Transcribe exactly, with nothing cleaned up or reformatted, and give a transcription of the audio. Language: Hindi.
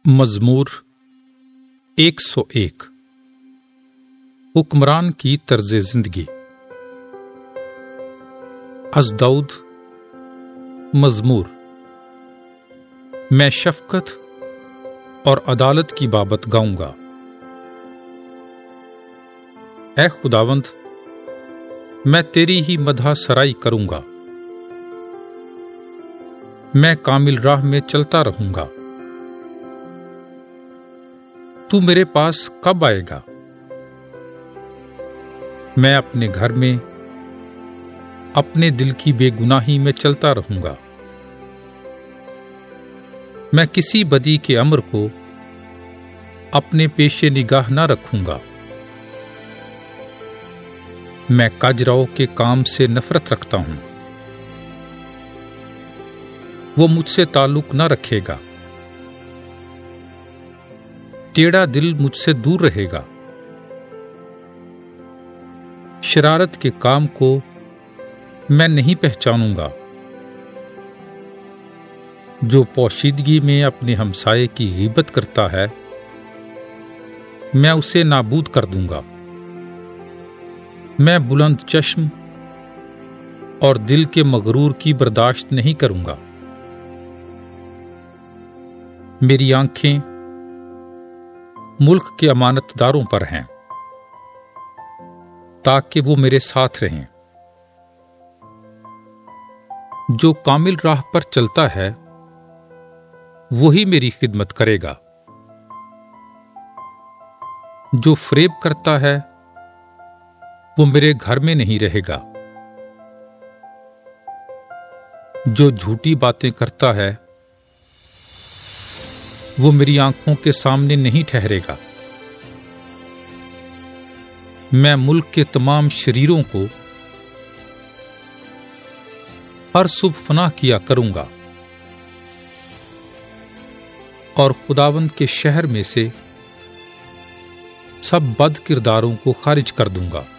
मज़मूर एक सौ एक। हुक्मरान की तर्ज़े ज़िंदगी। अज़ दाऊद मज़मूर। मैं शफ़क़त और अदालत की बाबत गाऊंगा। ऐ खुदावंद, मैं तेरी ही मदह सराई करूंगा। मैं कामिल राह में चलता रहूंगा। तू मेरे पास कब आएगा? मैं अपने घर में अपने दिल की बेगुनाही में चलता रहूंगा। मैं किसी बदी के अमर को अपने पेशे निगाह न रखूंगा। मैं काजराओं के काम से नफरत रखता हूं। वो मुझसे ताल्लुक न रखेगा। टेढ़ा दिल मुझसे दूर रहेगा। शरारत के काम को मैं नहीं पहचानूंगा। जो पोशीदगी में अपने हमसाये की ग़ीबत करता है, मैं उसे नाबूद कर दूंगा। मैं बुलंद चश्म और दिल के मगरूर की बर्दाश्त नहीं करूंगा। मेरी आंखें मुल्क के अमानतदारों पर हैं, ताकि वो मेरे साथ रहें। जो कामिल राह पर चलता है, वही मेरी खिदमत करेगा। जो फरेब करता है, वो मेरे घर में नहीं रहेगा। जो झूठी बातें करता है, वो मेरी आंखों के सामने नहीं ठहरेगा। मैं मुल्क के तमाम शरीरों को हर सुबह फनाह किया करूंगा और खुदावंद के शहर में से सब बद किरदारों को खारिज कर दूंगा।